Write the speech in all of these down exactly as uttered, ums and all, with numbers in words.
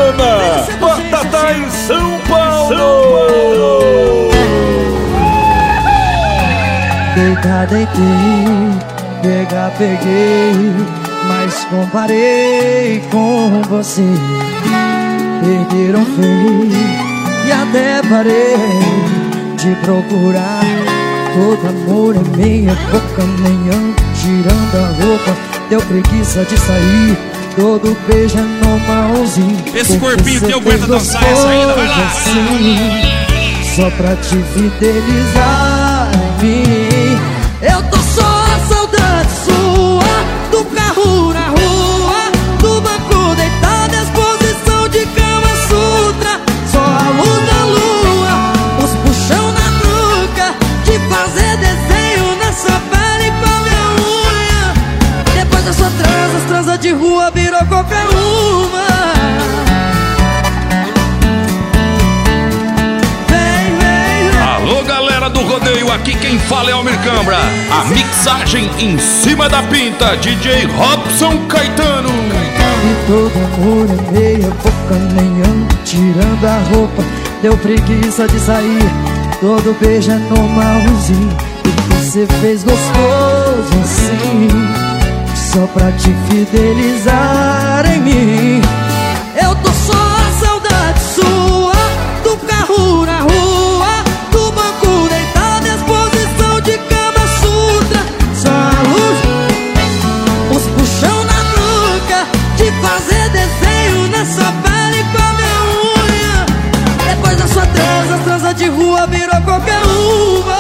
Urbana, Batatais, São Paulo. Deitar, deitei, pegar, peguei, mas comparei com você. Perderam feio e até parei de procurar. Todo amor é meia boca, nem tirando a roupa. Deu preguiça de sair, todo beijo é normalzinho. Esse corpinho teu aguenta dançar essa ainda, vai lá, assim, só pra te fidelizar em mim. Eu tô só a saudade sua, do carro na rua, do banco deitado, a exposição de Kama Sutra. Só a luz da lua, os puxão na nuca, de fazer desenho nessa pele com a minha unha. Depois da sua transa, as transas de rua virou qualquer uma. Alô, galera do rodeio, aqui quem fala é Almir Cambra. A mixagem em cima da pinta, D J Robson Caetano. E todo amor é meia boca, nem ando tirando a roupa. Deu preguiça de sair, todo beijo é normalzinho. E você fez gostoso assim, só pra te fidelizar em mim. Eu tô só a saudade sua, do carro na rua, do banco deitado, a exposição de Kama Sutra. Só a luz, os puxão na nuca, de fazer desenho nessa pele com a minha unha. Depois da sua transa, as transas de rua virou qualquer uma.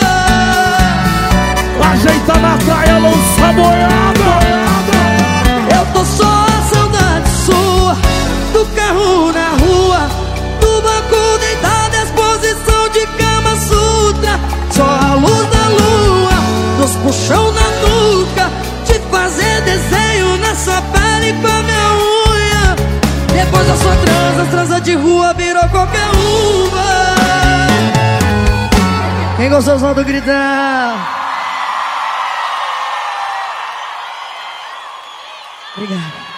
Ajeita na praia, lança boiada. Eu tô só a saudade sua, do carro na rua, do banco deitado, a exposição de Kama Sutra. Só a luz da lua, dos puxão na nuca, de fazer desenho nessa pele com a minha unha. Depois da sua transa, as transa de rua virou qualquer uma. Quem gostou só do gritão? Obrigado.